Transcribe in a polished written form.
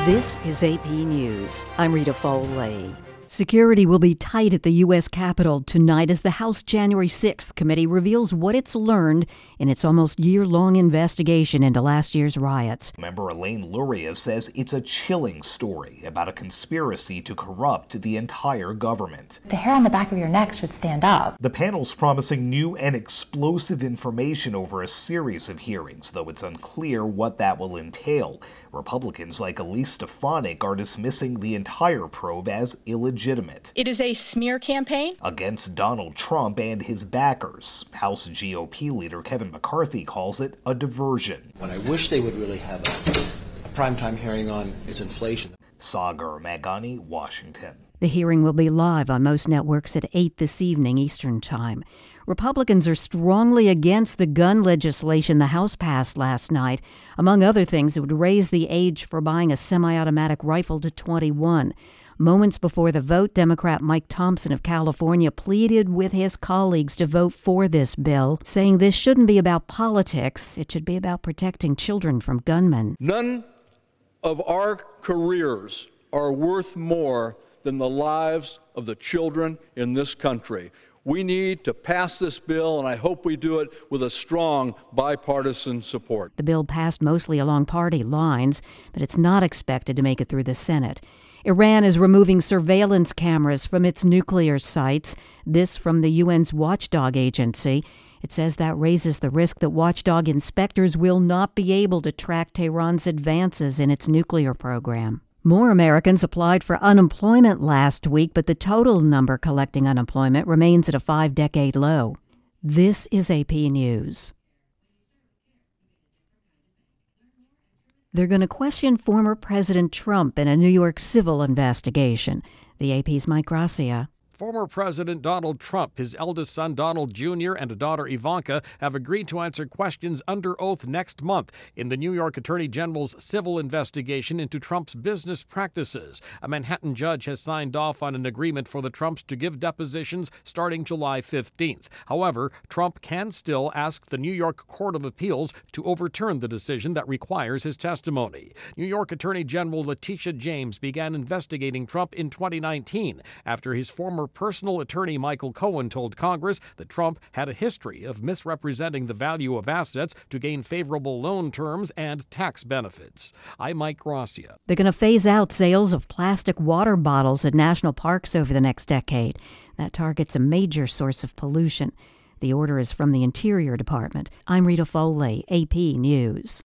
This is AP News. I'm Rita Foley. Security will be tight at the U.S. Capitol tonight as the House January 6th committee reveals what it's learned in its almost year-long investigation into last year's riots. Member Elaine Luria says it's a chilling story about a conspiracy to corrupt the entire government. The hair on the back of your neck should stand up. The panel's promising new and explosive information over a series of hearings, though it's unclear what that will entail. Republicans like Elise Stefanik are dismissing the entire probe as illegitimate. It is a smear campaign against Donald Trump and his backers. House GOP leader Kevin McCarthy calls it a diversion. What I wish they would really have a primetime hearing on is inflation. Sagar Magani, Washington. The hearing will be live on most networks at 8 this evening Eastern Time. Republicans are strongly against the gun legislation the House passed last night. Among other things, it would raise the age for buying a semi-automatic rifle to 21. Moments before the vote, Democrat Mike Thompson of California pleaded with his colleagues to vote for this bill, saying this shouldn't be about politics. It should be about protecting children from gunmen. None of our careers are worth more than the lives of the children in this country. We need to pass this bill, and I hope we do it with a strong bipartisan support. The bill passed mostly along party lines, but it's not expected to make it through the Senate. Iran is removing surveillance cameras from its nuclear sites. This from the UN's watchdog agency. It says that raises the risk that watchdog inspectors will not be able to track Tehran's advances in its nuclear program. More Americans applied for unemployment last week, but the total number collecting unemployment remains at a 5-decade low. This is AP News. They're going to question former President Trump in a New York civil investigation. The AP's Mike Gracia. Former President Donald Trump, his eldest son Donald Jr., and daughter Ivanka have agreed to answer questions under oath next month in the New York Attorney General's civil investigation into Trump's business practices. A Manhattan judge has signed off on an agreement for the Trumps to give depositions starting July 15th. However, Trump can still ask the New York Court of Appeals to overturn the decision that requires his testimony. New York Attorney General Letitia James began investigating Trump in 2019 after his former personal attorney Michael Cohen told Congress that Trump had a history of misrepresenting the value of assets to gain favorable loan terms and tax benefits. I'm Mike Gracia. They're going to phase out sales of plastic water bottles at national parks over the next decade. That targets a major source of pollution. The order is from the Interior Department. I'm Rita Foley, AP News.